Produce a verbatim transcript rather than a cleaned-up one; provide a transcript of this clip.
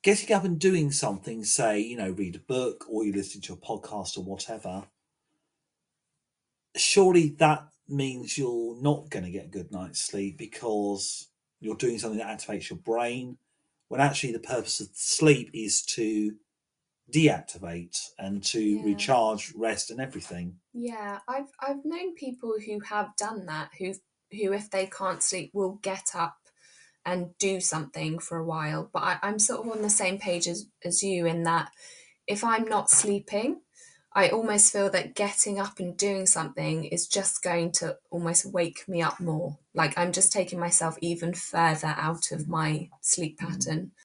getting up and doing something, say, you know, read a book or you listen to a podcast or whatever, surely that means you're not going to get a good night's sleep because you're doing something that activates your brain, when actually the purpose of sleep is to deactivate and to Yeah. recharge, rest, and everything. Yeah, I've I've known people who have done that, who who if they can't sleep will get up and do something for a while. But I, I'm sort of on the same page as, as you in that if I'm not sleeping, I almost feel that getting up and doing something is just going to almost wake me up more. Like I'm just taking myself even further out of my sleep Mm. pattern.